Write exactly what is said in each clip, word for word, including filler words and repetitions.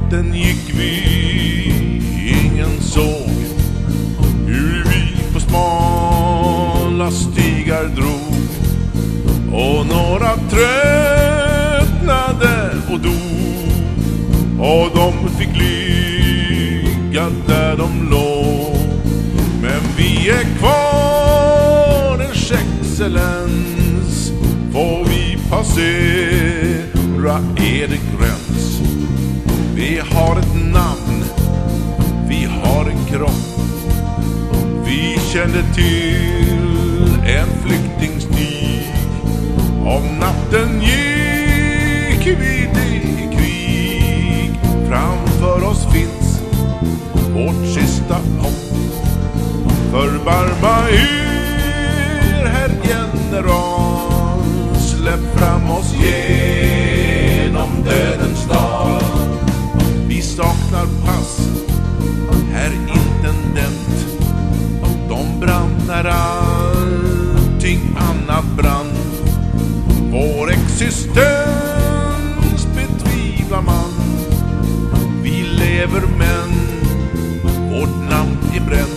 natten gick vi, ingen såg hur vi på smala stigar drog, och några tröttnade och dog, och de fick ligga där de låg. Men vi är kvar, en excellens, får vi passera er gräns. Vi har ett namn, vi har en kropp, vi kände till en flyktingstig. Om natten gick vi i krig, framför oss finns vårt sista hopp. Förbarma er, herr general, släpp fram oss genom dödens dal. Vi saknar pass, herr intendent, de brann när allting annat brann. Vår existens betvivlar man, vi lever men vårt namn är bränt.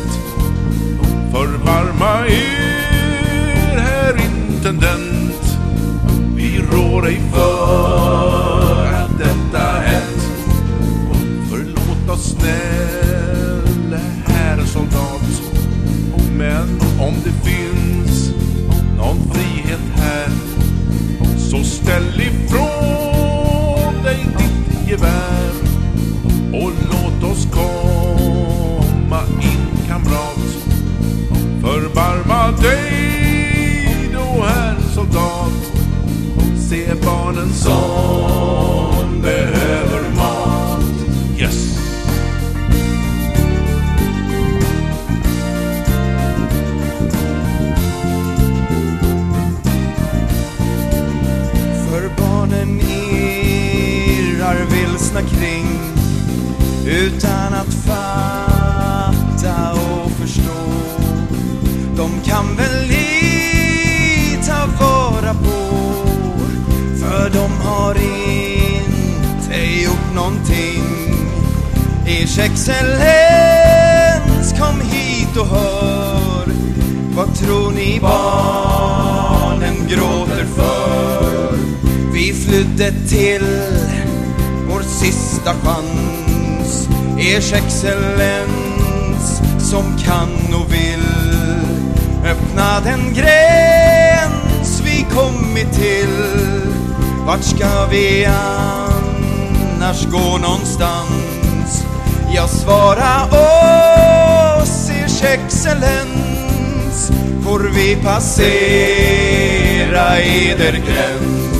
Förbarma er, herr intendent, vi rår ej för att detta hänt. Förlåt oss snälla herr soldat, men om det finns någon frihet här, så ställ ifrån dig ditt gevär och låt oss komma in, kamrat. Förbarma dig då, herr soldat, se barnen som behöver mat. Yes! För barnen irrar vilsna kring utan att fatta och förstå. De kan väl lita vara på, för de har inte gjort någonting. Ers excellens, kom hit och hör. Vad tror ni barnen gråter för? Vi flydde till vår sista chans. Ers excellens, som kan och vill, öppna den gräns vi kommit till. Vart ska vi annars gå någonstans? Jag svara oss, ers excellens, får vi passera eder gräns?